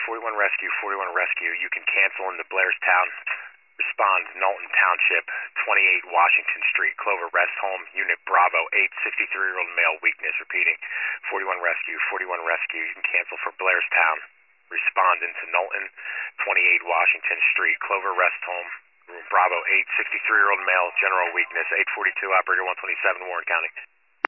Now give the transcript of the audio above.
41 Rescue, 41 Rescue. You can cancel in the Blairstown. Respond, Knowlton Township, 28 Washington Street, Clover Rest Home, Unit Bravo, 8, 63-year-old male, weakness. Repeating, 41 Rescue, 41 Rescue. You can cancel for Blairstown. Respond into Knowlton, 28 Washington Street, Clover Rest Home, Room Bravo, 8, 63-year-old male, general weakness, 842, operator 127, Warren County.